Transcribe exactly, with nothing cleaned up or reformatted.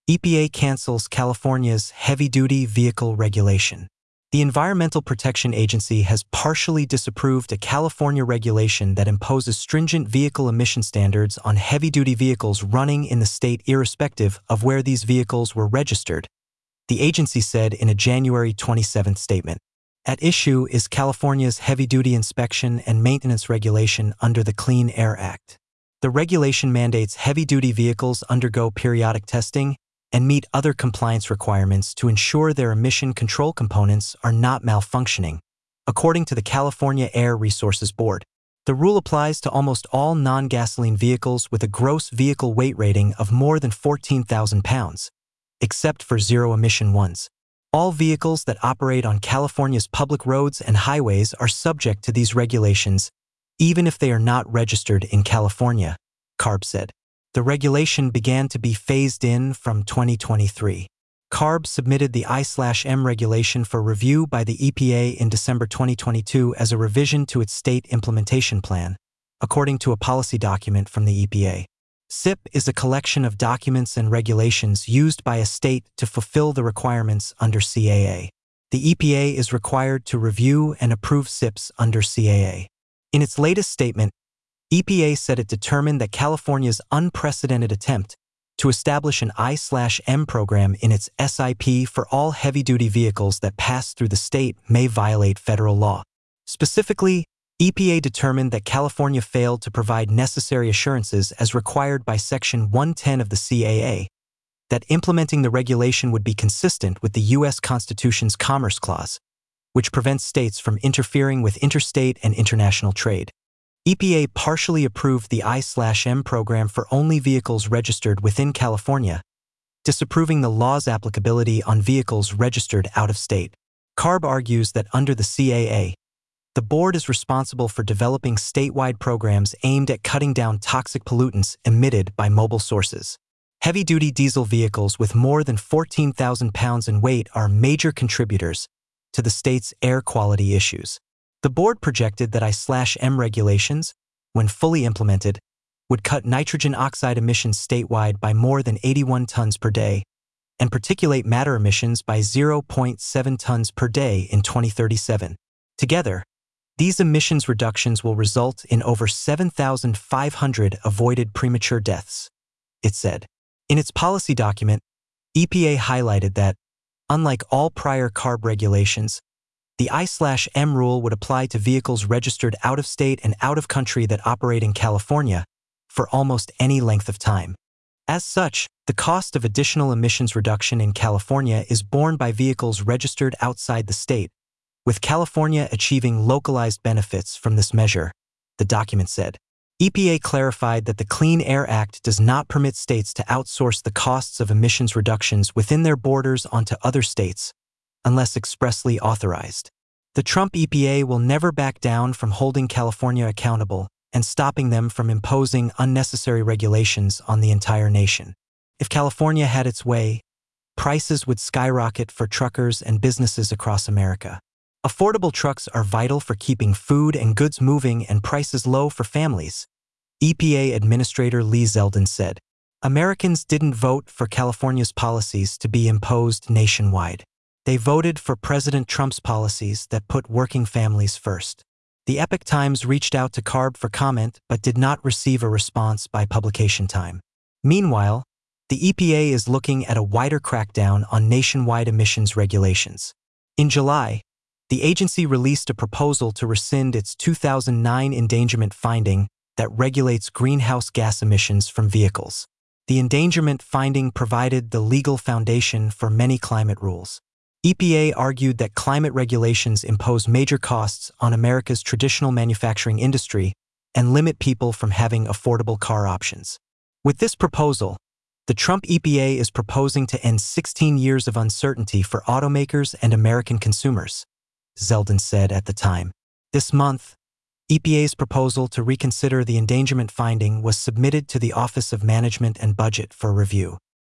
E P A cancels California's heavy-duty vehicle regulation. The Environmental Protection Agency has partially disapproved a California regulation that imposes stringent vehicle emission standards on heavy-duty vehicles running in the state irrespective of where these vehicles were registered, the agency said in a January twenty-seventh statement. At issue is California's heavy-duty inspection and maintenance regulation under the Clean Air Act. The regulation mandates heavy-duty vehicles undergo periodic testing and meet other compliance requirements to ensure their emission control components are not malfunctioning, according to the California Air Resources Board. The rule applies to almost all non-gasoline vehicles with a gross vehicle weight rating of more than fourteen thousand pounds, except for zero-emission ones. All vehicles that operate on California's public roads and highways are subject to these regulations, even if they are not registered in California, CARB said. The regulation began to be phased in from twenty twenty-three. CARB submitted the I M regulation for review by the E P A in December twenty twenty-two as a revision to its state implementation plan, according to a policy document from the E P A. S I P is a collection of documents and regulations used by a state to fulfill the requirements under C A A. The E P A is required to review and approve S I Ps under C A A. In its latest statement, E P A said it determined that California's unprecedented attempt to establish an I M program in its S I P for all heavy-duty vehicles that pass through the state may violate federal law. Specifically, E P A determined that California failed to provide necessary assurances as required by Section one ten of the C A A, that implementing the regulation would be consistent with the U S Constitution's Commerce Clause, which prevents states from interfering with interstate and international trade. E P A partially approved the I M program for only vehicles registered within California, disapproving the law's applicability on vehicles registered out of state. CARB argues that under the C A A, the board is responsible for developing statewide programs aimed at cutting down toxic pollutants emitted by mobile sources. Heavy-duty diesel vehicles with more than fourteen thousand pounds in weight are major contributors to the state's air quality issues. The board projected that I M regulations, when fully implemented, would cut nitrogen oxide emissions statewide by more than eighty-one tons per day, and particulate matter emissions by zero point seven tons per day in twenty thirty-seven. Together, these emissions reductions will result in over seven thousand five hundred avoided premature deaths, it said. In its policy document, E P A highlighted that, unlike all prior CARB regulations, the I M rule would apply to vehicles registered out of state and out of country that operate in California for almost any length of time. As such, the cost of additional emissions reduction in California is borne by vehicles registered outside the state, with California achieving localized benefits from this measure, the document said. E P A clarified that the Clean Air Act does not permit states to outsource the costs of emissions reductions within their borders onto other states, unless expressly authorized. The Trump E P A will never back down from holding California accountable and stopping them from imposing unnecessary regulations on the entire nation. If California had its way, prices would skyrocket for truckers and businesses across America. Affordable trucks are vital for keeping food and goods moving and prices low for families, E P A Administrator Lee Zeldin said. Americans didn't vote for California's policies to be imposed nationwide. They voted for President Trump's policies that put working families first. The Epoch Times reached out to CARB for comment but did not receive a response by publication time. Meanwhile, the E P A is looking at a wider crackdown on nationwide emissions regulations. In July, the agency released a proposal to rescind its two thousand nine endangerment finding that regulates greenhouse gas emissions from vehicles. The endangerment finding provided the legal foundation for many climate rules. E P A argued that climate regulations impose major costs on America's traditional manufacturing industry and limit people from having affordable car options. With this proposal, the Trump E P A is proposing to end sixteen years of uncertainty for automakers and American consumers, Zeldin said at the time. This month, E P A's proposal to reconsider the endangerment finding was submitted to the Office of Management and Budget for review.